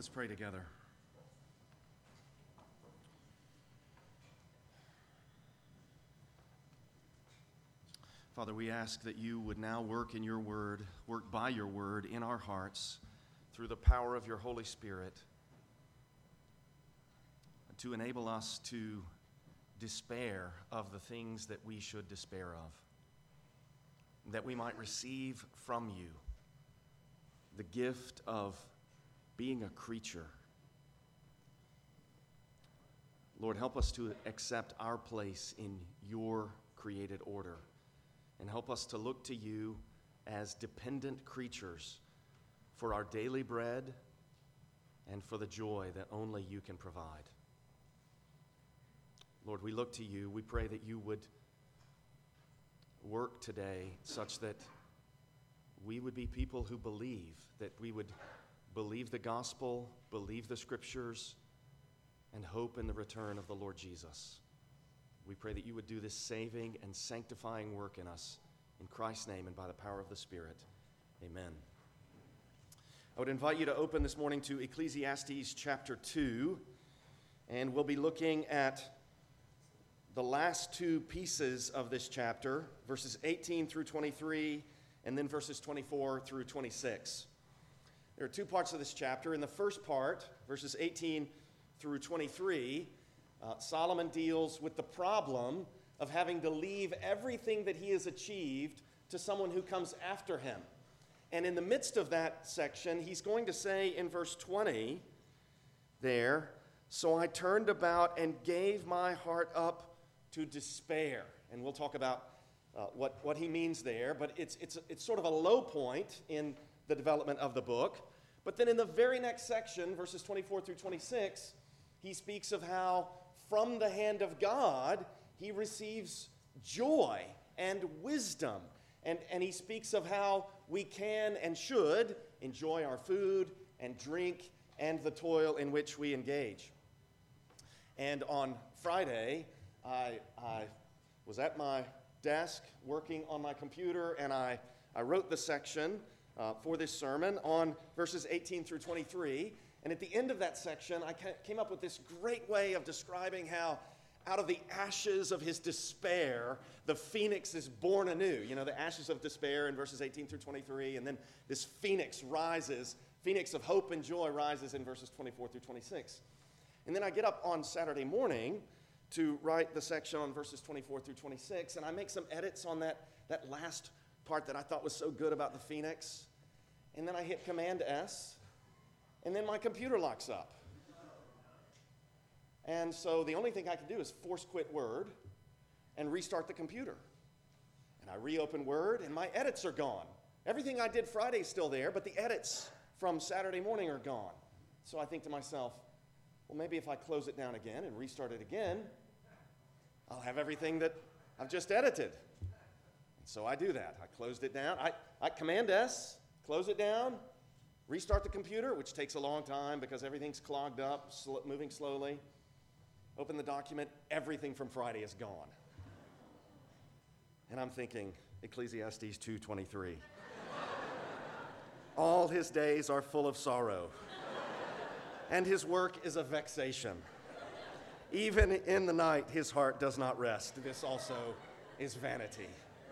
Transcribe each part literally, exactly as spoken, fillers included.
Let's pray together. Father, we ask that you would now work in your word, work by your word in our hearts through the power of your Holy Spirit to enable us to despair of the things that we should despair of, that we might receive from you the gift of being a creature. Lord, help us to accept our place in your created order, and help us to look to you as dependent creatures for our daily bread and for the joy that only you can provide. Lord, we look to you. We pray that you would work today such that we would be people who believe, that we would believe the gospel, believe the scriptures, and hope in the return of the Lord Jesus. We pray that you would do this saving and sanctifying work in us. In Christ's name and by the power of the Spirit. Amen. I would invite you to open this morning to Ecclesiastes chapter two, and we'll be looking at the last two pieces of this chapter, verses eighteen through twenty-three, and then verses twenty-four through twenty-six. There are two parts of this chapter. In the first part, verses eighteen through twenty-three, uh, Solomon deals with the problem of having to leave everything that he has achieved to someone who comes after him. And in the midst of that section, he's going to say in verse twenty there, "So I turned about and gave my heart up to despair." And we'll talk about uh, what, what he means there, but it's, it's, it's sort of a low point in the development of the book. But then in the very next section, verses twenty-four through twenty-six, he speaks of how from the hand of God, he receives joy and wisdom. And, and he speaks of how we can and should enjoy our food and drink and the toil in which we engage. And on Friday, I, I was at my desk working on my computer, and I, I wrote the section uh, for this sermon on verses eighteen through twenty-three. And at the end of that section, I came up with this great way of describing how out of the ashes of his despair, the phoenix is born anew. You know, the ashes of despair in verses eighteen through twenty-three, and then this phoenix rises, phoenix of hope and joy rises in verses twenty-four through twenty-six. And then I get up on Saturday morning to write the section on verses twenty-four through twenty-six, and I make some edits on that, that last part that I thought was so good about the phoenix. And then I hit Command S, and then my computer locks up. And so the only thing I can do is force quit Word and restart the computer. And I reopen Word, and my edits are gone. Everything I did Friday is still there, but the edits from Saturday morning are gone. So I think to myself, well, maybe if I close it down again and restart it again, I'll have everything that I've just edited. And so I do that. I closed it down. I, I Command S, close it down, restart the computer, which takes a long time because everything's clogged up, sl- moving slowly. Open the document, everything from Friday is gone. And I'm thinking, Ecclesiastes two twenty-three. All his days are full of sorrow, and his work is a vexation. Even in the night, his heart does not rest. This also is vanity.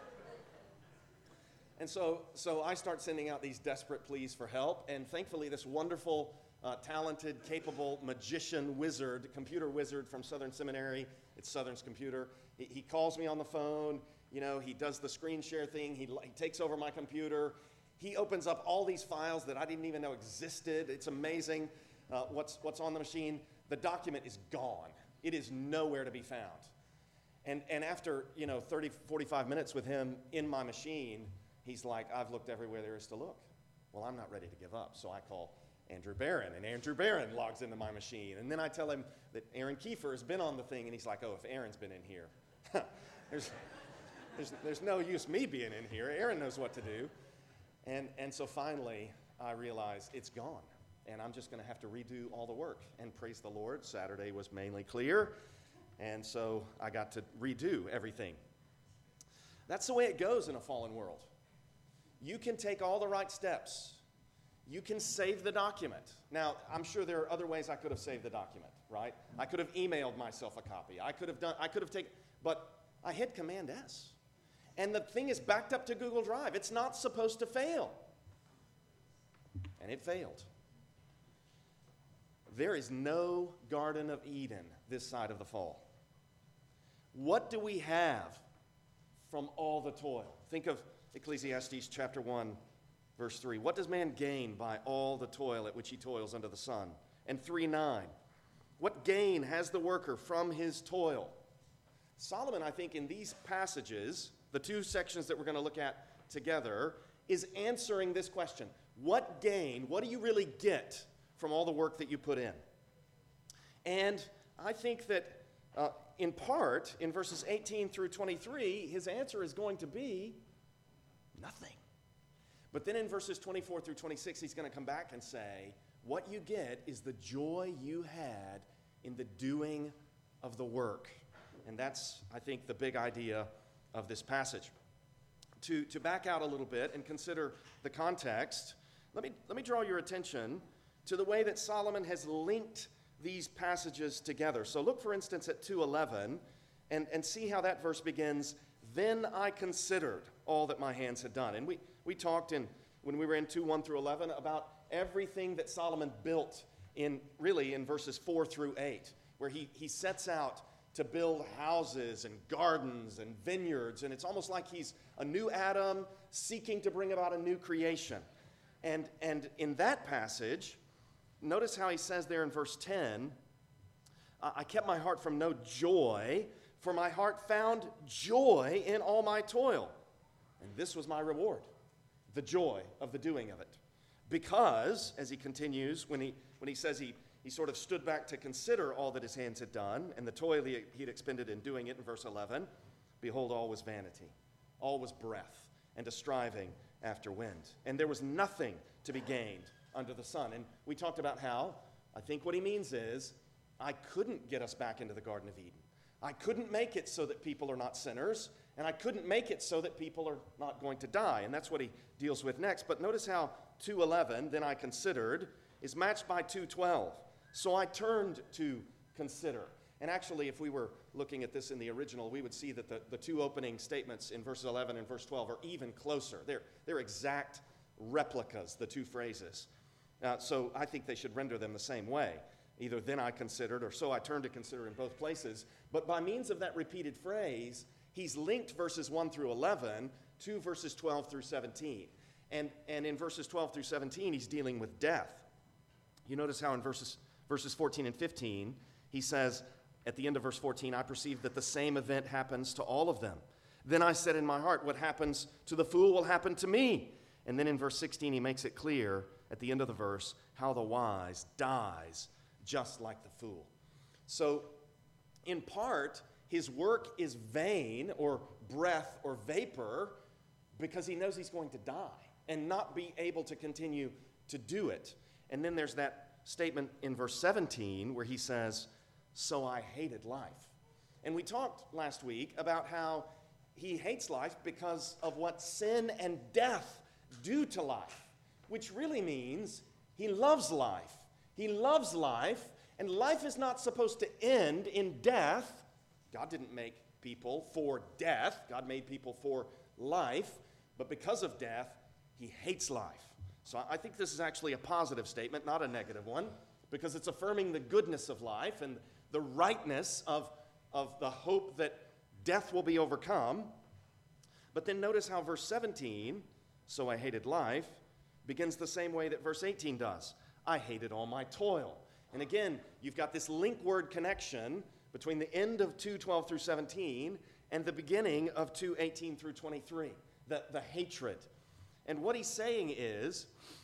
And so, so I start sending out these desperate pleas for help, and thankfully this wonderful Uh, talented, capable magician wizard, computer wizard from Southern Seminary. It's Southern's computer. He, he calls me on the phone. You know, he does the screen share thing. He, he takes over my computer. He opens up all these files that I didn't even know existed. It's amazing uh, what's what's on the machine. The document is gone. It is nowhere to be found. And and after, you know, thirty, forty-five minutes with him in my machine, he's like, "I've looked everywhere there is to look." Well, I'm not ready to give up, so I call Andrew Barron, and Andrew Barron logs into my machine. And then I tell him that Aaron Kiefer has been on the thing, and he's like, "Oh, if Aaron's been in here, there's, there's, there's no use me being in here. Aaron knows what to do." And, and so finally, I realize it's gone, and I'm just going to have to redo all the work. And praise the Lord, Saturday was mainly clear, and so I got to redo everything. That's the way it goes in a fallen world. You can take all the right steps. you can save the document. Now, I'm sure there are other ways I could have saved the document, right? I could have emailed myself a copy. I could have done, I could have taken, but I hit Command S. And the thing is backed up to Google Drive. It's not supposed to fail. And it failed. There is no Garden of Eden this side of the fall. What do we have from all the toil? Think of Ecclesiastes chapter one, verse three. What does man gain by all the toil at which he toils under the sun? And three nine. What gain has the worker from his toil? Solomon, I think, in these passages, the two sections that we're going to look at together, is answering this question. What gain, what do you really get from all the work that you put in? And I think that uh, in part, in verses eighteen through twenty-three, his answer is going to be nothing. But then in verses twenty-four through twenty-six, he's going to come back and say, what you get is the joy you had in the doing of the work. And that's, I think, the big idea of this passage. To, to back out a little bit and consider the context, let me, let me draw your attention to the way that Solomon has linked these passages together. So look, for instance, at two eleven and, and see how that verse begins. Then I considered all that my hands had done. And we, we talked in when we were in two one through eleven about everything that Solomon built in really in verses four through eight, where he, he sets out to build houses and gardens and vineyards, and it's almost like he's a new Adam seeking to bring about a new creation. And, and in that passage, notice how he says there in verse ten, I kept my heart from no joy, for my heart found joy in all my toil. And this was my reward, the joy of the doing of it. Because, as he continues, when he, when he says he, he sort of stood back to consider all that his hands had done and the toil he had expended in doing it in verse eleven, behold, all was vanity, all was breath, and a striving after wind. And there was nothing to be gained under the sun. And we talked about how, I think what he means is, I couldn't get us back into the Garden of Eden. I couldn't make it so that people are not sinners, and I couldn't make it so that people are not going to die. And that's what he deals with next. But notice how two eleven, then I considered, is matched by two twelve. So I turned to consider. And actually, if we were looking at this in the original, we would see that the, the two opening statements in verses eleven and verse twelve are even closer. They're, they're exact replicas, the two phrases. Uh, so I think they should render them the same way. Either then I considered or so I turned to consider in both places. But by means of that repeated phrase, he's linked verses one through eleven to verses twelve through seventeen. And, and in verses twelve through seventeen, he's dealing with death. You notice how in verses, verses fourteen and fifteen, he says, at the end of verse fourteen, I perceive that the same event happens to all of them. Then I said in my heart, what happens to the fool will happen to me. And then in verse sixteen, he makes it clear at the end of the verse how the wise dies just like the fool. So, in part, his work is vain or breath or vapor because he knows he's going to die and not be able to continue to do it. And then there's that statement in verse seventeen where he says, so I hated life. And we talked last week about how he hates life because of what sin and death do to life, which really means he loves life. He loves life, and life is not supposed to end in death. God didn't make people for death. God made people for life, but because of death, he hates life. So I think this is actually a positive statement, not a negative one, because it's affirming the goodness of life and the rightness of, of the hope that death will be overcome. But then notice how verse seventeen, so I hated life, begins the same way that verse eighteen does. I hated all my toil. And again, you've got this link word connection between the end of two twelve through seventeen and the beginning of two eighteen through twenty-three, the, the hatred. And what he's saying is,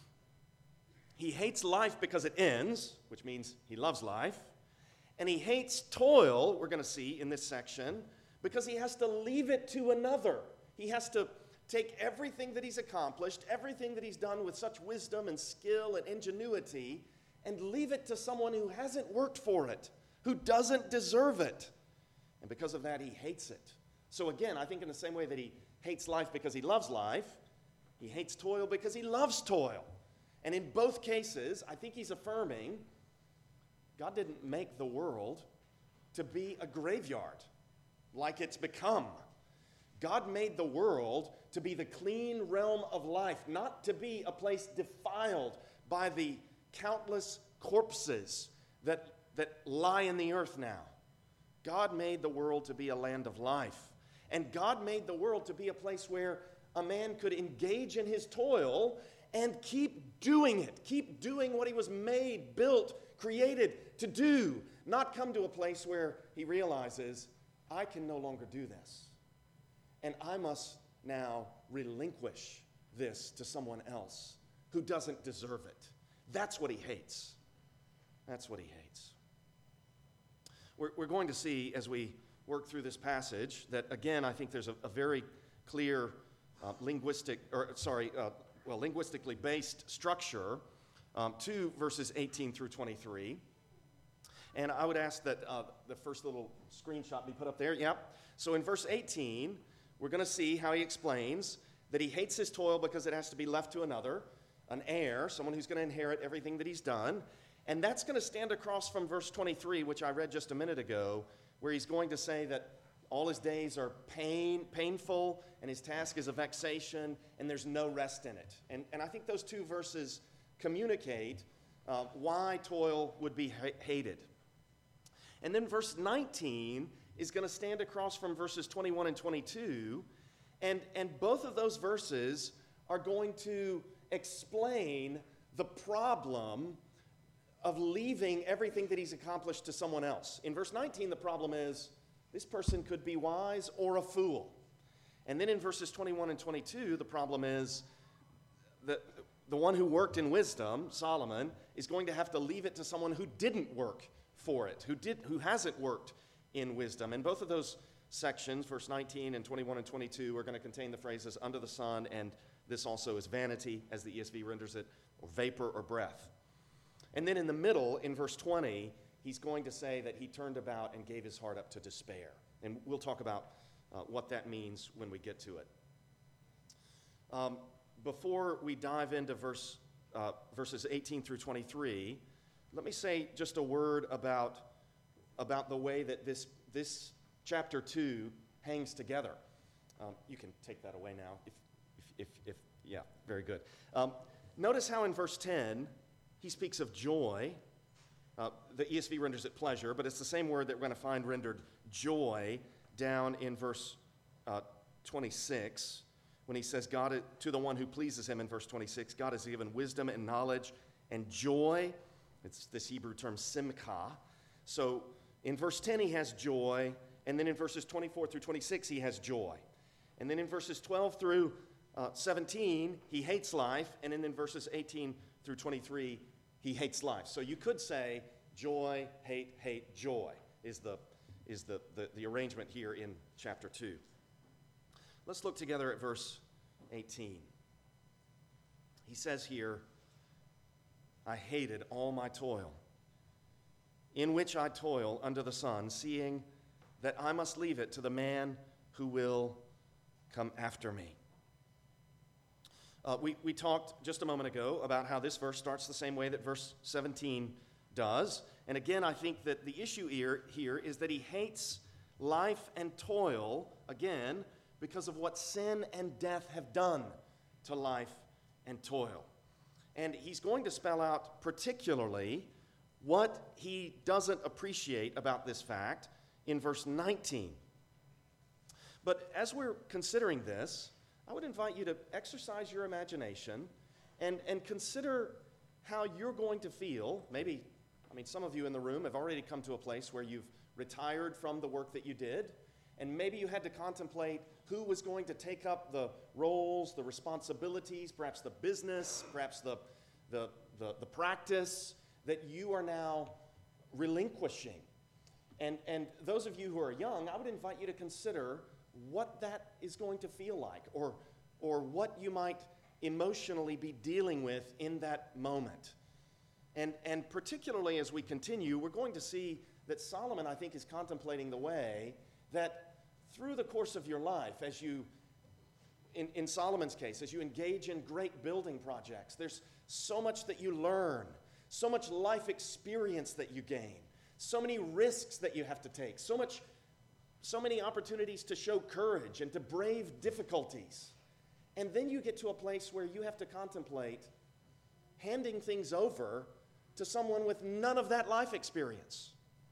he hates life because it ends, which means he loves life. And he hates toil, we're going to see in this section, because he has to leave it to another. He has to take everything that he's accomplished, everything that he's done with such wisdom and skill and ingenuity, and leave it to someone who hasn't worked for it, who doesn't deserve it. And because of that, he hates it. So again, I think in the same way that he hates life because he loves life, he hates toil because he loves toil. And in both cases, I think he's affirming God didn't make the world to be a graveyard like it's become. God made the world to be the clean realm of life, not to be a place defiled by the countless corpses that, that lie in the earth now. God made the world to be a land of life. And God made the world to be a place where a man could engage in his toil and keep doing it, keep doing what he was made, built, created to do, not come to a place where he realizes, I can no longer do this. And I must now relinquish this to someone else who doesn't deserve it. That's what he hates. That's what he hates. We're, we're going to see as we work through this passage that, again, I think there's a, a very clear uh, linguistic, or sorry, uh, well, linguistically based structure um, to verses eighteen through twenty-three. And I would ask that uh, the first little screenshot be put up there. Yep. So in verse eighteen, we're going to see how he explains that he hates his toil because it has to be left to another, an heir, someone who's going to inherit everything that he's done. And that's going to stand across from verse twenty-three, which I read just a minute ago, where he's going to say that all his days are pain, painful, and his task is a vexation, and there's no rest in it. And, and I think those two verses communicate uh, why toil would be ha- hated. And then verse nineteen is going to stand across from verses twenty-one and twenty-two, and, and both of those verses are going to explain the problem of leaving everything that he's accomplished to someone else. In verse nineteen, the problem is this person could be wise or a fool. And then in verses twenty-one and twenty-two, the problem is that the one who worked in wisdom, Solomon, is going to have to leave it to someone who didn't work for it, who did, who hasn't worked in wisdom. And both of those sections, verse nineteen and twenty-one and twenty-two, are going to contain the phrases under the sun, and this also is vanity, as the E S V renders it, or vapor or breath. And then in the middle, in verse twenty, he's going to say that he turned about and gave his heart up to despair. And we'll talk about uh, what that means when we get to it. Um, before we dive into verse, uh, verses eighteen through twenty-three, let me say just a word about, about the way that this, this chapter two hangs together. Um, you can take that away now. If, if, if, if yeah, very good. Um, notice how in verse ten, he speaks of joy. Uh, the E S V renders it pleasure, but it's the same word that we're going to find rendered joy down in verse uh, twenty-six, when he says, God, to the one who pleases him in verse twenty-six, God has given wisdom and knowledge and joy. It's this Hebrew term simcha. So in verse ten, he has joy, and then in verses twenty-four through twenty-six, he has joy. And then in verses twelve through uh, seventeen, he hates life, and then in verses eighteen through twenty-three, he hates life. So you could say joy, hate, hate, joy is the, is the, the, the arrangement here in chapter two. Let's look together at verse eighteen. He says here, I hated all my toil, in which I toil under the sun, seeing that I must leave it to the man who will come after me. Uh, we, we talked just a moment ago about how this verse starts the same way that verse seventeen does. And again, I think that the issue here, here is that he hates life and toil, again, because of what sin and death have done to life and toil. And he's going to spell out particularly what he doesn't appreciate about this fact in verse nineteen. But as we're considering this, I would invite you to exercise your imagination and, and consider how you're going to feel. Maybe, I mean, some of you in the room have already come to a place where you've retired from the work that you did, and maybe you had to contemplate who was going to take up the roles, the responsibilities, perhaps the business, perhaps the, the, the, the practice that you are now relinquishing. And, and those of you who are young, I would invite you to consider what that is going to feel like, or, or what you might emotionally be dealing with in that moment. And, and particularly as we continue, we're going to see that Solomon, I think, is contemplating the way that through the course of your life, as you in, in Solomon's case, as you engage in great building projects, there's so much that you learn, so much life experience that you gain, so many risks that you have to take, so much, so many opportunities to show courage and to brave difficulties. And then you get to a place where you have to contemplate handing things over to someone with none of that life experience.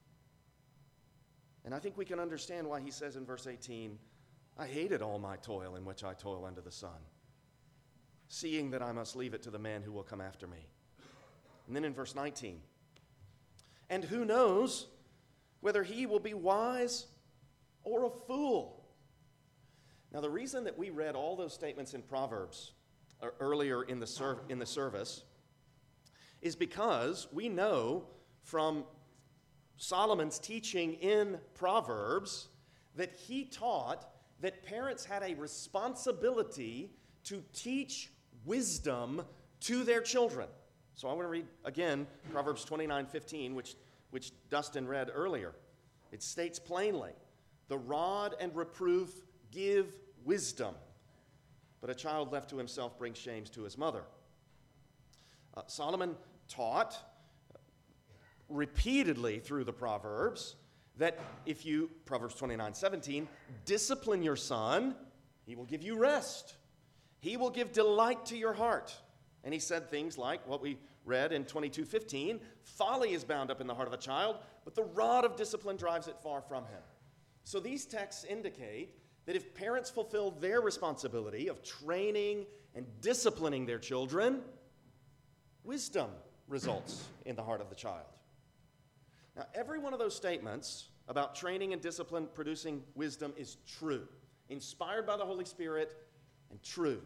And I think we can understand why he says in verse eighteen, I hated all my toil in which I toil under the sun, seeing that I must leave it to the man who will come after me. And then in verse nineteen, and who knows whether he will be wise or a fool? Now, the reason that we read all those statements in Proverbs uh, earlier in the, serv- in the service is because we know from Solomon's teaching in Proverbs that he taught that parents had a responsibility to teach wisdom to their children. So I want to read again Proverbs twenty-nine fifteen, which, which Dustin read earlier. It states plainly, the rod and reproof give wisdom, but a child left to himself brings shame to his mother. Uh, Solomon taught repeatedly through the Proverbs that if you, Proverbs twenty-nine seventeen, discipline your son, he will give you rest. He will give delight to your heart. And he said things like what we read in twenty-two fifteen, folly is bound up in the heart of a child, but the rod of discipline drives it far from him. So these texts indicate that if parents fulfill their responsibility of training and disciplining their children, wisdom results in the heart of the child. Now, every one of those statements about training and discipline producing wisdom is true, inspired by the Holy Spirit and true.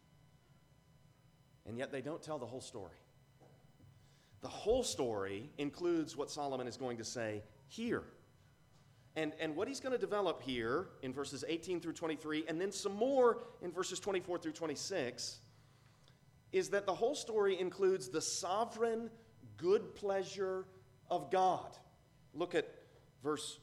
And yet they don't tell the whole story. The whole story includes what Solomon is going to say here. And, and what he's going to develop here in verses eighteen through twenty-three, and then some more in verses twenty-four through twenty-six, is that the whole story includes the sovereign good pleasure of God. Look at verse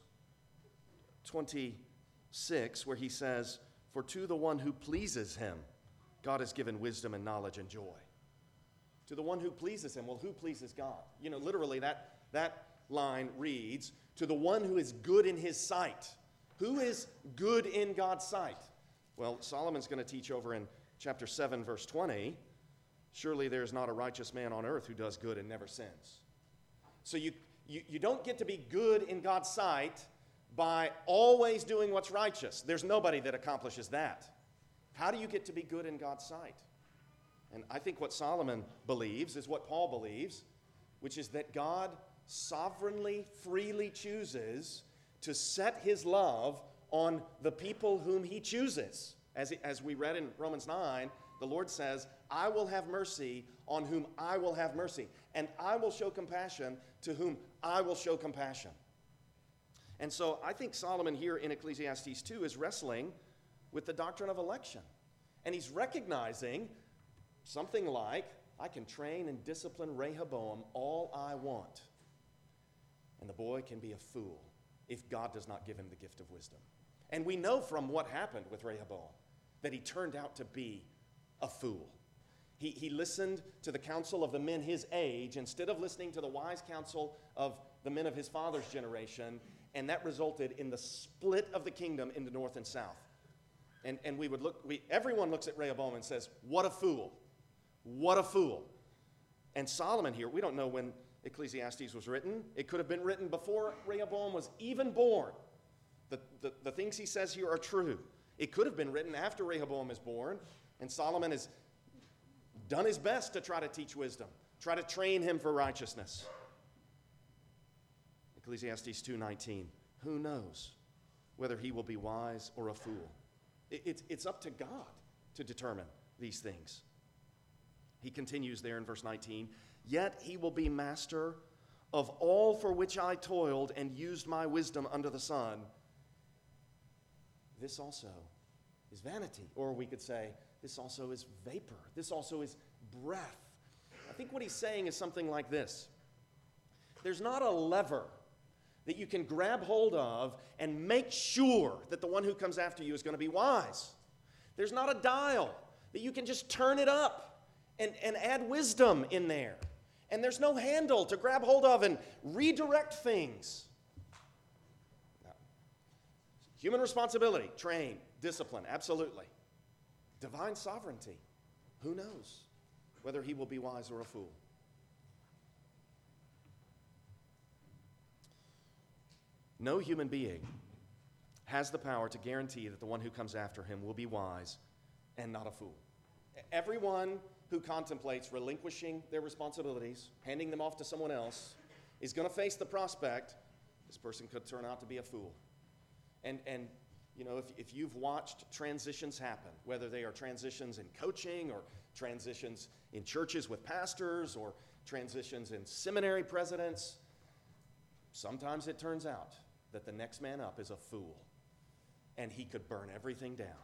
twenty-six, where he says, for to the one who pleases him, God has given wisdom and knowledge and joy. To the one who pleases him. Well, who pleases God? You know, literally that, that line reads, to the one who is good in his sight. Who is good in God's sight? Well, Solomon's going to teach over in chapter seven, verse twenty, surely there is not a righteous man on earth who does good and never sins. So you, you, you don't get to be good in God's sight by always doing what's righteous. There's nobody that accomplishes that. How do you get to be good in God's sight? And I think what Solomon believes is what Paul believes, which is that God sovereignly, freely chooses to set his love on the people whom he chooses. As, as we read in Romans nine, the Lord says, I will have mercy on whom I will have mercy, and I will show compassion to whom I will show compassion. And so I think Solomon here in Ecclesiastes two is wrestling with the doctrine of election. And he's recognizing something like, I can train and discipline Rehoboam all I want, and the boy can be a fool if God does not give him the gift of wisdom. And we know from what happened with Rehoboam that he turned out to be a fool. He, he listened to the counsel of the men his age instead of listening to the wise counsel of the men of his father's generation, and that resulted in the split of the kingdom into north and south. And, and we would look, we, everyone looks at Rehoboam and says, what a fool. What a fool. And Solomon here, we don't know when Ecclesiastes was written. It could have been written before Rehoboam was even born. The, the, the things he says here are true. It could have been written after Rehoboam is born, and Solomon has done his best to try to teach wisdom, try to train him for righteousness. Ecclesiastes two nineteen, who knows whether he will be wise or a fool? It, it's, it's up to God to determine these things. He continues there in verse nineteen, yet he will be master of all for which I toiled and used my wisdom under the sun. This also is vanity, or we could say, this also is vapor. This also is breath. I think what he's saying is something like this. There's not a lever that you can grab hold of and make sure that the one who comes after you is going to be wise. There's not a dial that you can just turn it up and, and add wisdom in there. And there's no handle to grab hold of and redirect things. No. Human responsibility, train, discipline, absolutely. Divine sovereignty, who knows whether he will be wise or a fool. No human being has the power to guarantee that the one who comes after him will be wise and not a fool. Everyone who contemplates relinquishing their responsibilities, handing them off to someone else, is going to face the prospect this person could turn out to be a fool. And, and you know, if, if you've watched transitions happen, whether they are transitions in coaching or transitions in churches with pastors or transitions in seminary presidents, sometimes it turns out that the next man up is a fool, and he could burn everything down.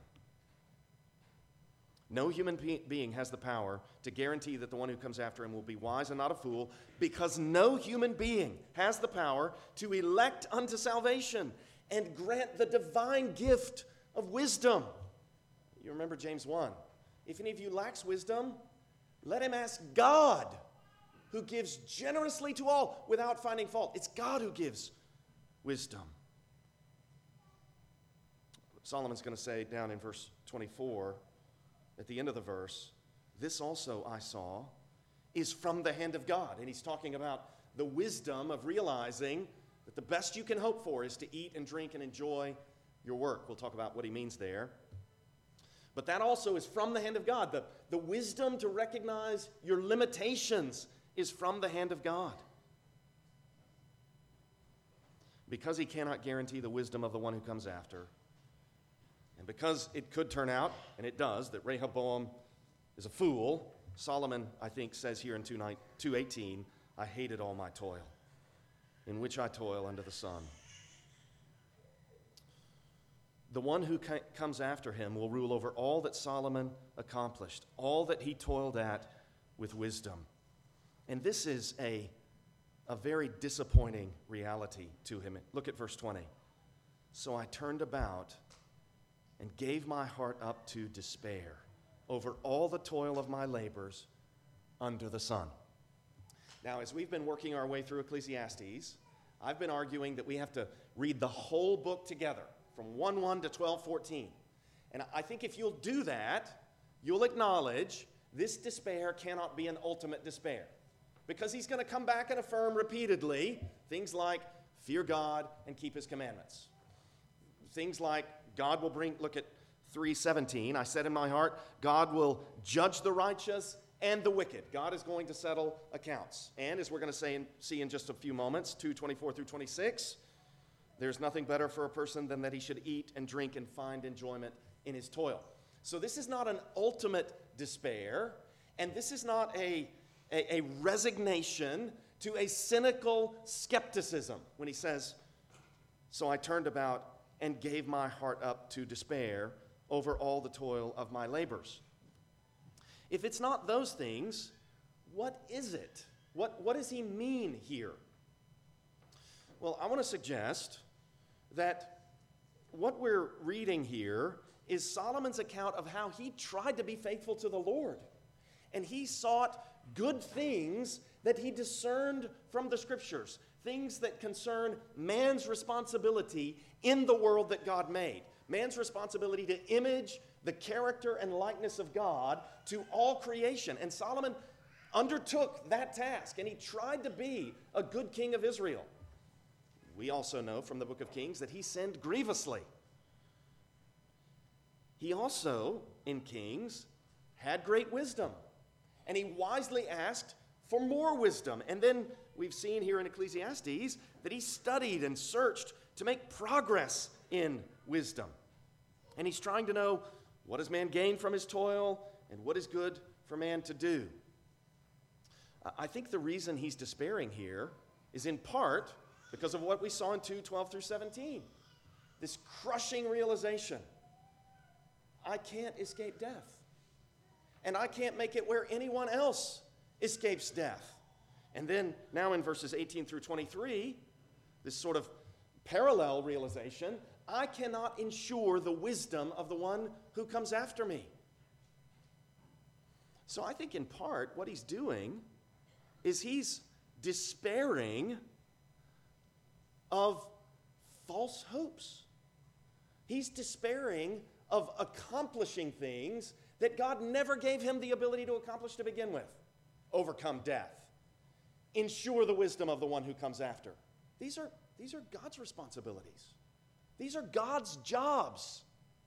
No human be- being has the power to guarantee that the one who comes after him will be wise and not a fool, because no human being has the power to elect unto salvation and grant the divine gift of wisdom. You remember James one. If any of you lacks wisdom, let him ask God, who gives generously to all without finding fault. It's God who gives wisdom. Solomon's going to say down in verse twenty-four, at the end of the verse, this also I saw is from the hand of God. And he's talking about the wisdom of realizing that the best you can hope for is to eat and drink and enjoy your work. We'll talk about what he means there. But that also is from the hand of God. The, the wisdom to recognize your limitations is from the hand of God. Because he cannot guarantee the wisdom of the one who comes after, and because it could turn out, and it does, that Rehoboam is a fool, Solomon, I think, says here in two eighteen, I hated all my toil, in which I toil under the sun. The one who ca- comes after him will rule over all that Solomon accomplished, all that he toiled at with wisdom. And this is a, a very disappointing reality to him. Look at verse twenty. So I turned about and gave my heart up to despair over all the toil of my labors under the sun. Now, as we've been working our way through Ecclesiastes, I've been arguing that we have to read the whole book together, from one one to twelve fourteen. And I think if you'll do that, you'll acknowledge this despair cannot be an ultimate despair. Because he's going to come back and affirm repeatedly things like fear God and keep his commandments. Things like God will bring, look at three seventeen, I said in my heart, God will judge the righteous and the wicked. God is going to settle accounts. And as we're going to say in, see in just a few moments, two twenty-four through twenty-six, there's nothing better for a person than that he should eat and drink and find enjoyment in his toil. So this is not an ultimate despair, and this is not a, a, a resignation to a cynical skepticism when he says, so I turned about and gave my heart up to despair over all the toil of my labors. If it's not those things, what is it? What, what does he mean here? Well, I want to suggest that what we're reading here is Solomon's account of how he tried to be faithful to the Lord. And he sought good things that he discerned from the Scriptures, things that concern man's responsibility in the world that God made. Man's responsibility to image the character and likeness of God to all creation. And Solomon undertook that task, and he tried to be a good king of Israel. We also know from the book of Kings that he sinned grievously. He also, in Kings, had great wisdom, and he wisely asked for more wisdom. And then we've seen here in Ecclesiastes that he studied and searched to make progress in wisdom. And he's trying to know, what does man gain from his toil, and what is good for man to do? I think the reason he's despairing here is in part because of what we saw in two twelve through seventeen. This crushing realization, I can't escape death. And I can't make it where anyone else escapes death. And then now in verses eighteen through twenty-three, this sort of parallel realization, I cannot ensure the wisdom of the one who comes after me. So I think in part what he's doing is he's despairing of false hopes. He's despairing of accomplishing things that God never gave him the ability to accomplish to begin with. Overcome death. Ensure the wisdom of the one who comes after. These are, these are God's responsibilities. These are God's jobs.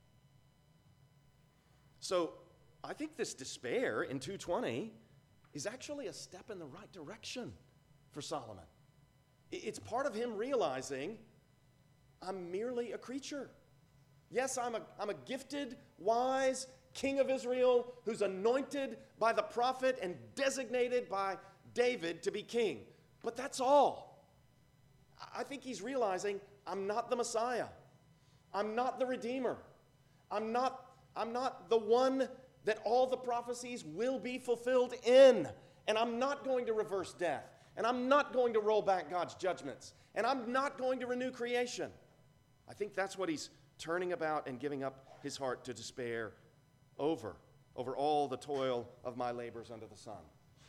So I think this despair in two twenty is actually a step in the right direction for Solomon. It's part of him realizing, I'm merely a creature. Yes, I'm a, I'm a gifted, wise king of Israel who's anointed by the prophet and designated by David to be king. But that's all. I think he's realizing, I'm not the Messiah. I'm not the Redeemer. I'm not, I'm not the one that all the prophecies will be fulfilled in. And I'm not going to reverse death. And I'm not going to roll back God's judgments. And I'm not going to renew creation. I think that's what he's turning about and giving up his heart to despair over, over all the toil of my labors under the sun.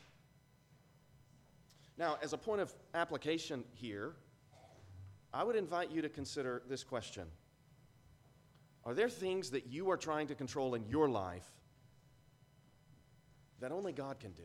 Now, as a point of application here, I would invite you to consider this question. Are there things that you are trying to control in your life that only God can do?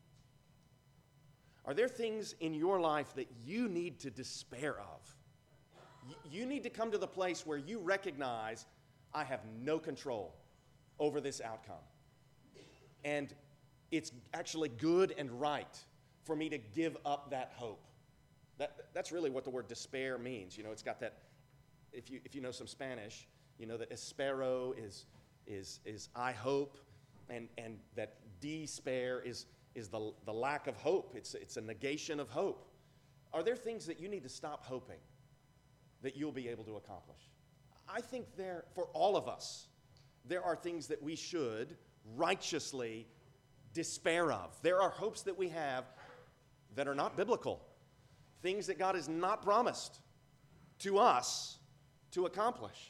Are there things in your life that you need to despair of? You need to come to the place where you recognize, I have no control over this outcome. And it's actually good and right for me to give up that hope. That, that's really what the word despair means. You know, it's got that, if you, if you know some Spanish, you know that espero is, is, is I hope, and, and that despair is, is the, the lack of hope. It's, it's a negation of hope. Are there things that you need to stop hoping that you'll be able to accomplish? I think there, for all of us, there are things that we should righteously despair of. There are hopes that we have that are not biblical, things that God has not promised to us to accomplish.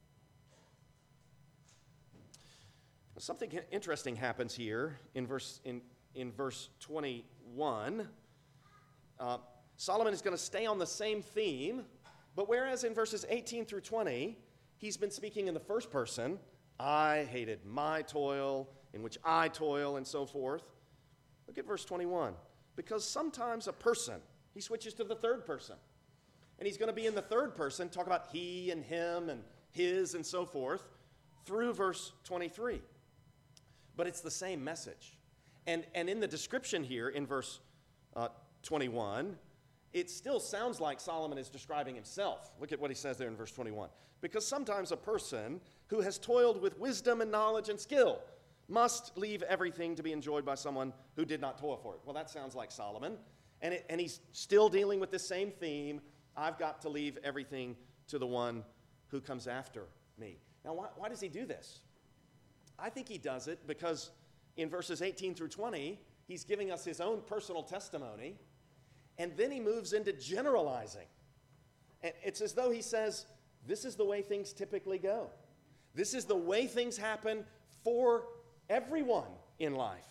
Something interesting happens here in verse, in, in verse twenty-one. Uh, Solomon is going to stay on the same theme, but whereas in verses eighteen through twenty, he's been speaking in the first person, I hated my toil, in which I toil, and so forth. Look at verse twenty-one. Because sometimes a person, he switches to the third person. And he's going to be in the third person, talk about he and him and his and so forth, through verse twenty-three. But it's the same message. And, and in the description here in verse uh, twenty-one, it still sounds like Solomon is describing himself. Look at what he says there in verse twenty-one. Because sometimes a person who has toiled with wisdom and knowledge and skill must leave everything to be enjoyed by someone who did not toil for it. Well, that sounds like Solomon. And, it, and he's still dealing with this same theme. I've got to leave everything to the one who comes after me. Now, why, why does he do this? I think he does it because in verses eighteen through twenty, he's giving us his own personal testimony. And then he moves into generalizing. And it's as though he says, this is the way things typically go. This is the way things happen for everyone in life.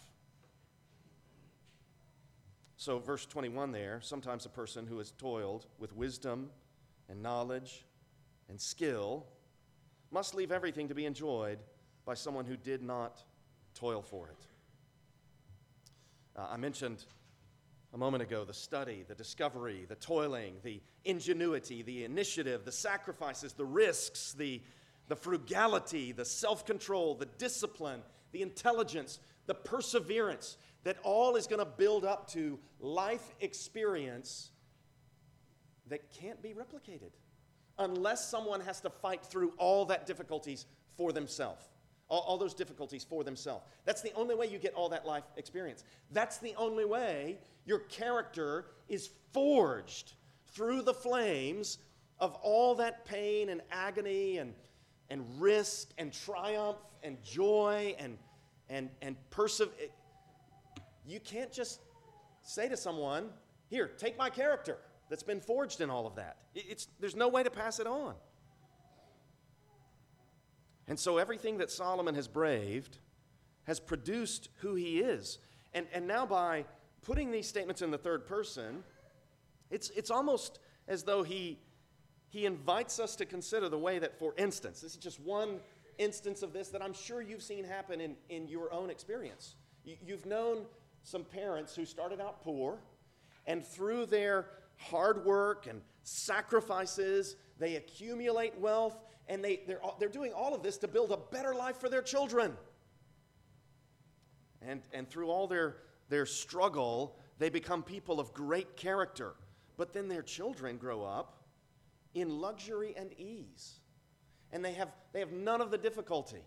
So verse twenty-one there, sometimes a person who has toiled with wisdom and knowledge and skill must leave everything to be enjoyed by someone who did not toil for it. Uh, I mentioned a moment ago the study, the discovery, the toiling, the ingenuity, the initiative, the sacrifices, the risks, the, the frugality, the self-control, the discipline, the intelligence, the perseverance, that all is going to build up to life experience that can't be replicated unless someone has to fight through all that difficulties for themselves. All, all those difficulties for themselves. That's the only way you get all that life experience. That's the only way your character is forged through the flames of all that pain and agony and, and risk and triumph and joy and, and, and perseverance. You can't just say to someone, here, take my character that's been forged in all of that. It's, there's no way to pass it on. And so everything that Solomon has braved has produced who he is. And, and now by putting these statements in the third person, it's, it's almost as though he, he invites us to consider the way that, for instance, this is just one instance of this that I'm sure you've seen happen in, in your own experience. You, you've known some parents who started out poor, and through their hard work and sacrifices, they accumulate wealth, and they, they're, they're doing all of this to build a better life for their children. And, and through all their, their struggle, they become people of great character. But then their children grow up in luxury and ease. And they have, they have none of the difficulty.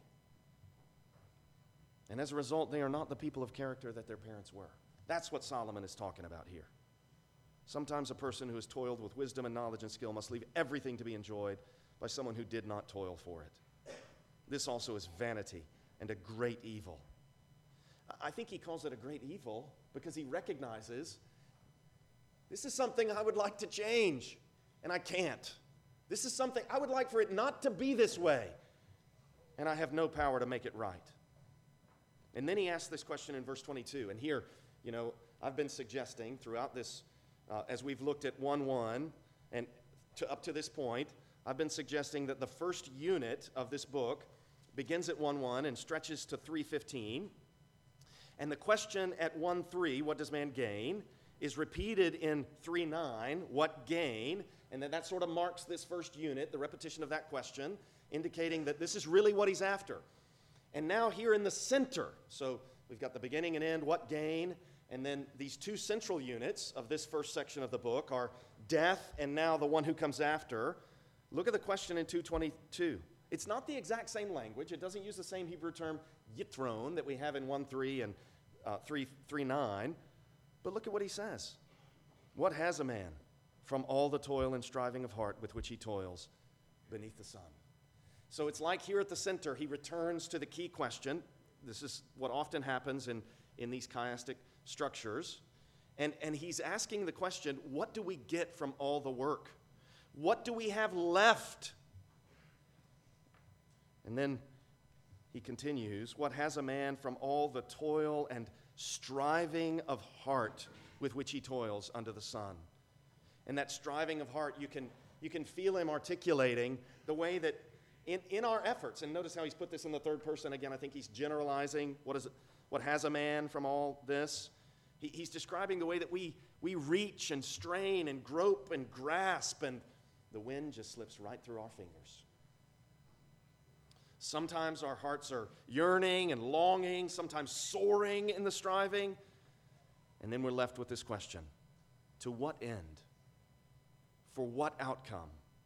And as a result, they are not the people of character that their parents were. That's what Solomon is talking about here. Sometimes a person who has toiled with wisdom and knowledge and skill must leave everything to be enjoyed by someone who did not toil for it. This also is vanity and a great evil. I think he calls it a great evil because he recognizes this is something I would like to change, and I can't. This is something I would like for it not to be this way, and I have no power to make it right. And then he asks this question in verse twenty-two. And here, you know, I've been suggesting throughout this, uh, as we've looked at one one, and to, up to this point, I've been suggesting that the first unit of this book begins at one one and stretches to three fifteen. And the question at one three, what does man gain, is repeated in three nine, what gain? And then that sort of marks this first unit, the repetition of that question, indicating that this is really what he's after. And now here in the center, so we've got the beginning and end, what gain? And then these two central units of this first section of the book are death and now the one who comes after. Look at the question in two twenty-two. It's not the exact same language. It doesn't use the same Hebrew term yitron that we have in one three and uh, three nine. But look at what he says. What has a man from all the toil and striving of heart with which he toils beneath the sun? So it's like here at the center, he returns to the key question. This is what often happens in, in these chiastic structures. And, and he's asking the question, what do we get from all the work? What do we have left? And then he continues, what has a man from all the toil and striving of heart with which he toils under the sun? And that striving of heart, you can, you can feel him articulating the way that in, in our efforts, and notice how he's put this in the third person again. I think he's generalizing what is it, what has a man from all this. He, he's describing the way that we, we reach and strain and grope and grasp, and the wind just slips right through our fingers. Sometimes our hearts are yearning and longing, sometimes soaring in the striving. And then we're left with this question. To what end? For what outcome?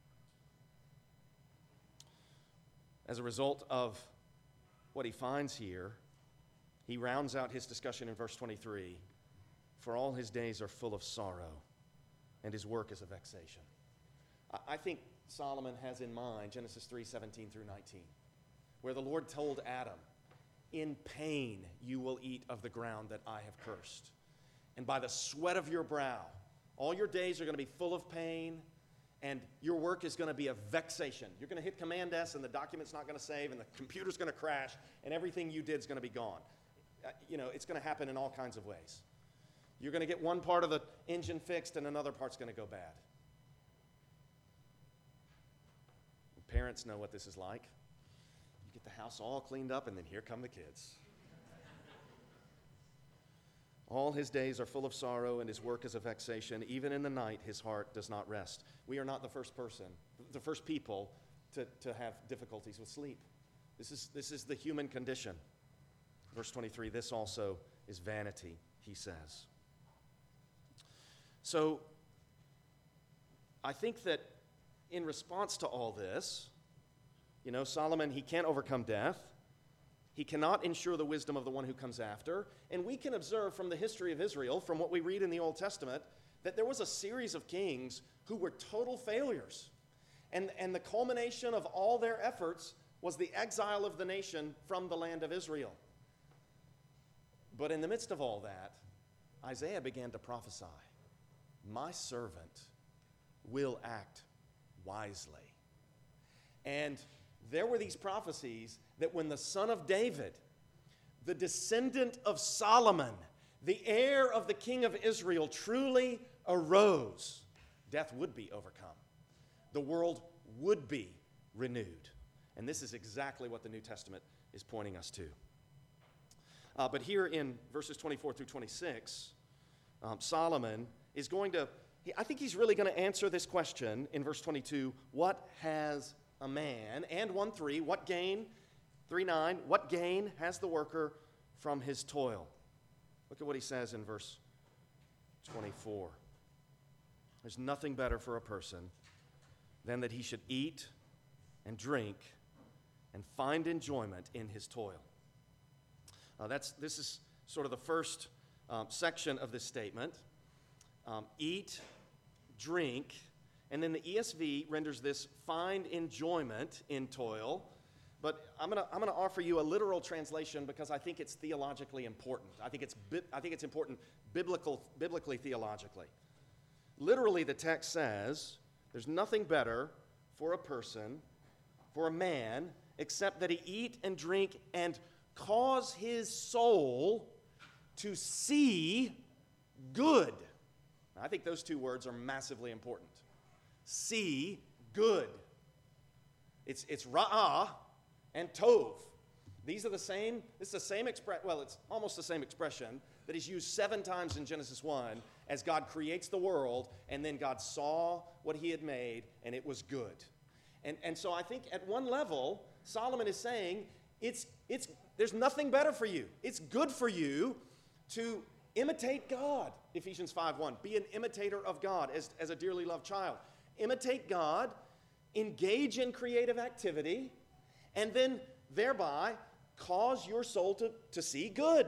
As a result of what he finds here, he rounds out his discussion in verse twenty-three. For all his days are full of sorrow, and his work is a vexation. I think Solomon has in mind Genesis three seventeen through nineteen. Where the Lord told Adam, in pain you will eat of the ground that I have cursed. And by the sweat of your brow, all your days are going to be full of pain, and your work is going to be a vexation. You're going to hit Command S, and the document's not going to save, and the computer's going to crash, and everything you did is going to be gone. Uh, you know, it's going to happen in all kinds of ways. You're going to get one part of the engine fixed, and another part's going to go bad. Parents know what this is like. Get the house all cleaned up, and then here come the kids. All his days are full of sorrow, and his work is a vexation. Even in the night, his heart does not rest. We are not the first person, the first people to, to have difficulties with sleep. This is, this is the human condition. Verse twenty-three, this also is vanity, he says. So, I think that in response to all this, you know, Solomon, he can't overcome death. He cannot ensure the wisdom of the one who comes after. And we can observe from the history of Israel, from what we read in the Old Testament, that there was a series of kings who were total failures. And, and the culmination of all their efforts was the exile of the nation from the land of Israel. But in the midst of all that, Isaiah began to prophesy, my servant will act wisely. And there were these prophecies that when the son of David, the descendant of Solomon, the heir of the king of Israel, truly arose, death would be overcome. The world would be renewed. And this is exactly what the New Testament is pointing us to. Uh, but here in verses twenty-four through twenty-six, um, Solomon is going to, he, I think he's really going to answer this question in verse twenty-two, what has a man? And one three, what gain? three nine, what gain has the worker from his toil? Look at what he says in verse twenty-four. There's nothing better for a person than that he should eat and drink and find enjoyment in his toil. Uh, that's, this is sort of the first um, section of this statement. Um, eat, drink, and then the E S V renders this find enjoyment in toil. But I'm going to I'm going to offer you a literal translation because I think it's theologically important. I think it's bi- I think it's important biblical biblically theologically. Literally, the text says, there's nothing better for a person, for a man, except that he eat and drink and cause his soul to see good. Now, I think those two words are massively important. See good. It's, it's ra'ah and tov. These are the same, this is the same expression, well, it's almost the same expression that is used seven times in Genesis one as God creates the world, and then God saw what he had made, and it was good. And, and so I think at one level, Solomon is saying, it's, it's, there's nothing better for you. It's good for you to imitate God, Ephesians five one. Be an imitator of God as, as a dearly loved child. Imitate God, engage in creative activity, and then thereby cause your soul to, to see good.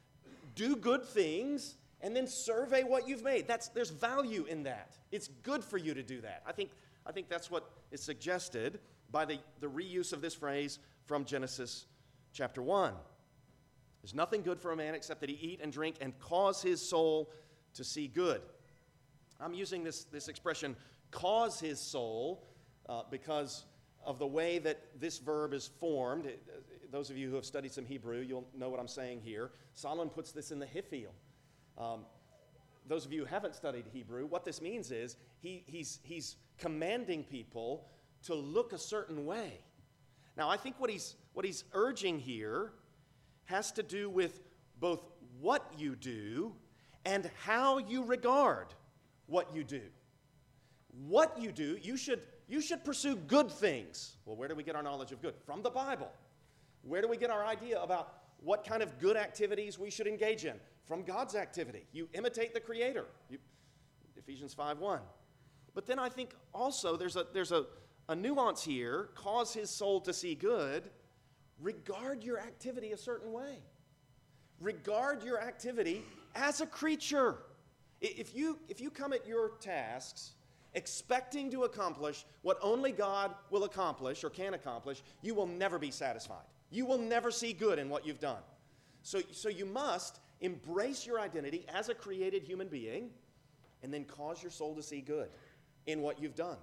Do good things, and then survey what you've made. That's, there's value in that. It's good for you to do that. I think, I think that's what is suggested by the, the reuse of this phrase from Genesis chapter one. There's nothing good for a man except that he eat and drink and cause his soul to see good. I'm using this, this expression, cause his soul, uh, because of the way that this verb is formed. It, uh, those of you who have studied some Hebrew, you'll know what I'm saying here. Solomon puts this in the hifil. Um, those of you who haven't studied Hebrew, what this means is he, he's, he's commanding people to look a certain way. Now, I think what he's, what he's urging here has to do with both what you do and how you regard what you do. What you do, you should, you should pursue good things. Well, where do we get our knowledge of good? From the Bible. Where do we get our idea about what kind of good activities we should engage in? From God's activity. You imitate the Creator. You, Ephesians five one. But then I think also there's a, there's a, a nuance here. Cause his soul to see good. Regard your activity a certain way. Regard your activity as a creature. If you, if you come at your tasks expecting to accomplish what only God will accomplish or can accomplish, you will never be satisfied. You will never see good in what you've done. So, so you must embrace your identity as a created human being and then cause your soul to see good in what you've done.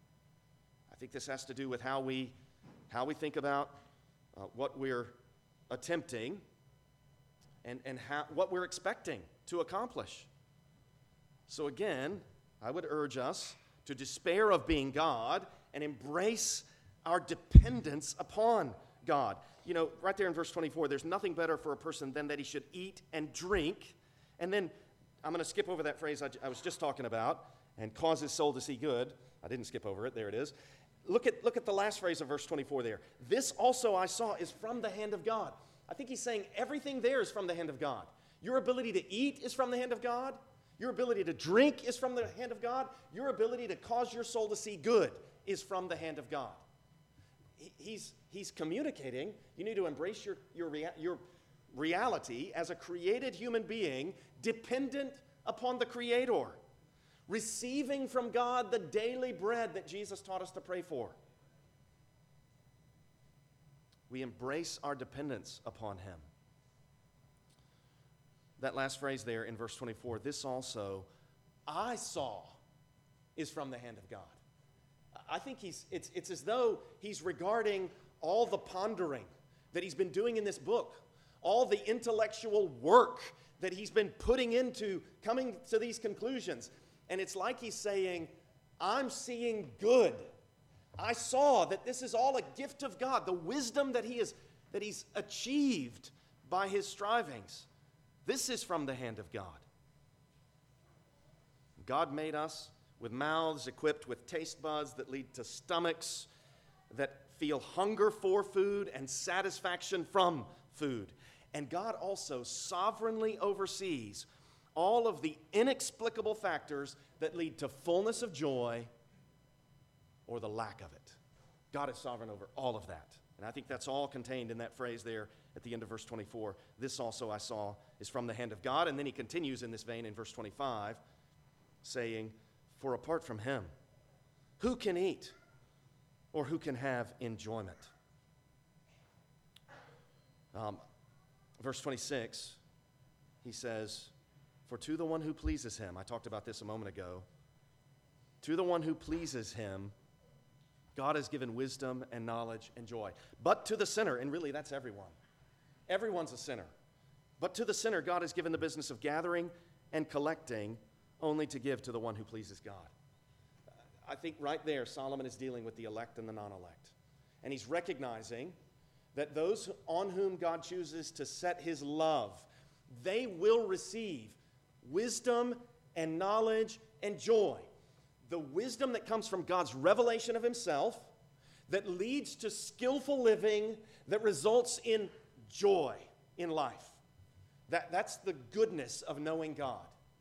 I think this has to do with how we, how we think about uh, what we're attempting and, and how, what we're expecting to accomplish. So again, I would urge us to despair of being God and embrace our dependence upon God. You know, right there in verse twenty-four, there's nothing better for a person than that he should eat and drink. And then I'm going to skip over that phrase I, I was just talking about, and cause his soul to see good. I didn't skip over it. There it is. Look at, look at the last phrase of verse twenty-four there. This also I saw is from the hand of God. I think he's saying everything there is from the hand of God. Your ability to eat is from the hand of God. Your ability to drink is from the hand of God. Your ability to cause your soul to see good is from the hand of God. He's, he's communicating, you need to embrace your, your, rea- your reality as a created human being dependent upon the Creator, receiving from God the daily bread that Jesus taught us to pray for. We embrace our dependence upon Him. That last phrase there in verse twenty-four, this also I saw is from the hand of God. I think he's, it's, it's as though he's regarding all the pondering that he's been doing in this book, all the intellectual work that he's been putting into coming to these conclusions. And it's like he's saying, I'm seeing good. I saw that this is all a gift of God. The wisdom that he is, that he's achieved by his strivings, this is from the hand of God. God made us with mouths equipped with taste buds that lead to stomachs that feel hunger for food and satisfaction from food. And God also sovereignly oversees all of the inexplicable factors that lead to fullness of joy or the lack of it. God is sovereign over all of that. And I think that's all contained in that phrase there at the end of verse twenty-four. This also I saw is from the hand of God. And then he continues in this vein in verse twenty-five, saying, for apart from him, who can eat or who can have enjoyment? Um, verse twenty-six, he says, for to the one who pleases him, I talked about this a moment ago, to the one who pleases him, God has given wisdom and knowledge and joy. But to the sinner, and really that's everyone. Everyone's a sinner. But to the sinner, God has given the business of gathering and collecting only to give to the one who pleases God. I think right there, Solomon is dealing with the elect and the non-elect. And he's recognizing that those on whom God chooses to set his love, they will receive wisdom and knowledge and joy. The wisdom that comes from God's revelation of himself, that leads to skillful living, that results in joy in life. That, that's the goodness of knowing God.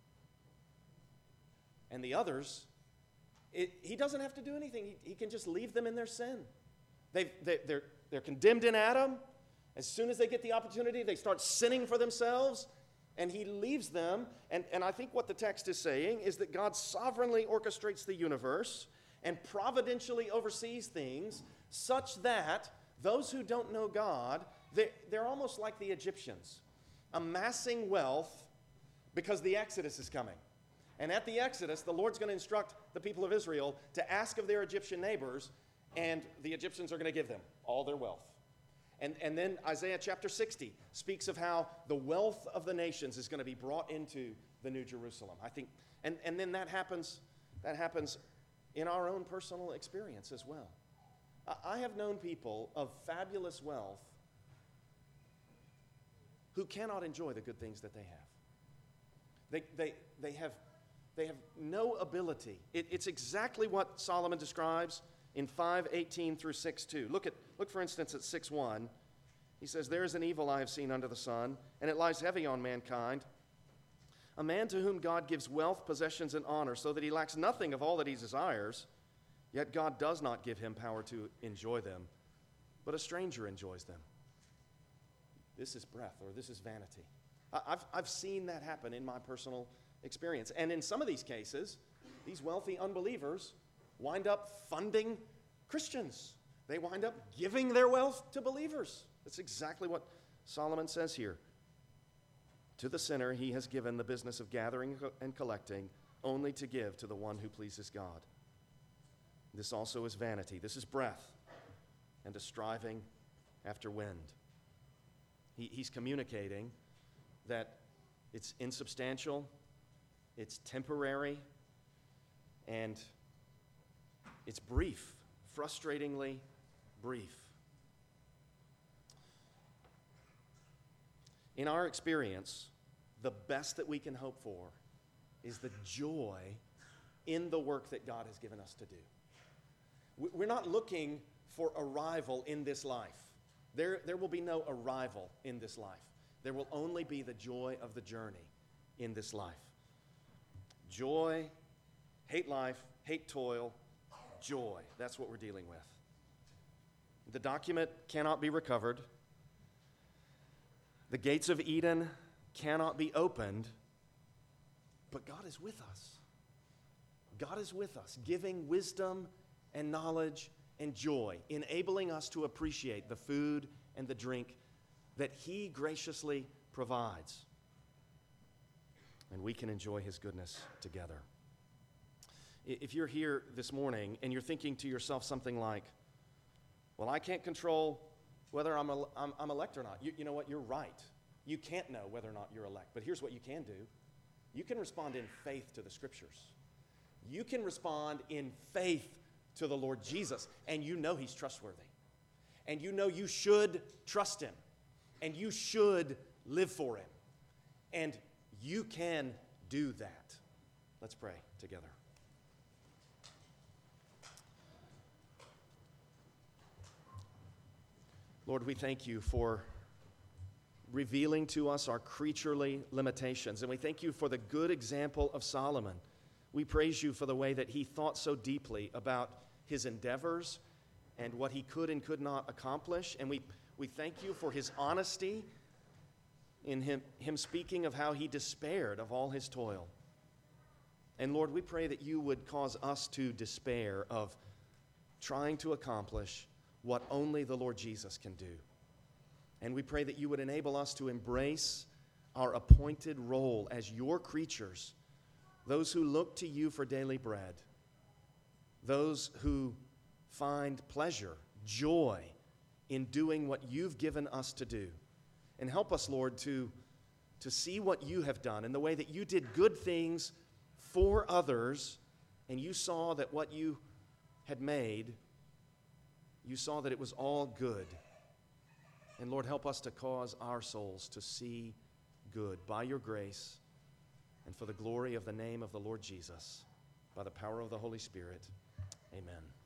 And the others, it, he doesn't have to do anything. He, he can just leave them in their sin. They've, they, they're, they're condemned in Adam. As soon as they get the opportunity, they start sinning for themselves, and he leaves them. And, and I think what the text is saying is that God sovereignly orchestrates the universe and providentially oversees things such that those who don't know God, they're, they're almost like the Egyptians, amassing wealth because the Exodus is coming. And at the Exodus, the Lord's going to instruct the people of Israel to ask of their Egyptian neighbors, and the Egyptians are going to give them all their wealth. And, and then Isaiah chapter sixty speaks of how the wealth of the nations is going to be brought into the New Jerusalem. I think, and, and then that happens, that happens in our own personal experience as well. I, I have known people of fabulous wealth who cannot enjoy the good things that they have. They, they, they have They have no ability. It, it's exactly what Solomon describes in five eighteen through six two. Look, at, look for instance, at six one. He says, there is an evil I have seen under the sun, and it lies heavy on mankind. A man to whom God gives wealth, possessions, and honor, so that he lacks nothing of all that he desires, yet God does not give him power to enjoy them, but a stranger enjoys them. This is breath, or this is vanity. I, I've, I've seen that happen in my personal experience. And in some of these cases, these wealthy unbelievers wind up funding Christians. They wind up giving their wealth to believers. That's exactly what Solomon says here. To the sinner, he has given the business of gathering and collecting only to give to the one who pleases God. This also is vanity. This is breath and a striving after wind. He, he's communicating that it's insubstantial, it's temporary, and it's brief, frustratingly brief. In our experience, the best that we can hope for is the joy in the work that God has given us to do. We're not looking for arrival in this life. There, there will be no arrival in this life. There will only be the joy of the journey in this life. Joy, hate life, hate toil, joy. That's what we're dealing with. The document cannot be recovered. The gates of Eden cannot be opened, but God is with us. God is with us, giving wisdom and knowledge and joy, enabling us to appreciate the food and the drink that He graciously provides. And we can enjoy His goodness together. If you're here this morning and you're thinking to yourself something like, Well, I can't control whether I'm, el- I'm, I'm elect or not. You, you know what? You're right. You can't know whether or not you're elect. But here's what you can do. You can respond in faith to the Scriptures. You can respond in faith to the Lord Jesus, and you know He's trustworthy. And you know you should trust Him, and you should live for Him. And you can do that. Let's pray together. Lord, we thank you for revealing to us our creaturely limitations, and we thank you for the good example of Solomon. We praise you for the way that he thought so deeply about his endeavors and what he could and could not accomplish, and we, we thank you for his honesty in him, him speaking of how he despaired of all his toil. And Lord, we pray that you would cause us to despair of trying to accomplish what only the Lord Jesus can do. And we pray that you would enable us to embrace our appointed role as your creatures, those who look to you for daily bread, those who find pleasure, joy in doing what you've given us to do. And help us, Lord, to, to see what you have done and the way that you did good things for others, and you saw that what you had made, you saw that it was all good. And Lord, help us to cause our souls to see good by your grace and for the glory of the name of the Lord Jesus, by the power of the Holy Spirit. Amen.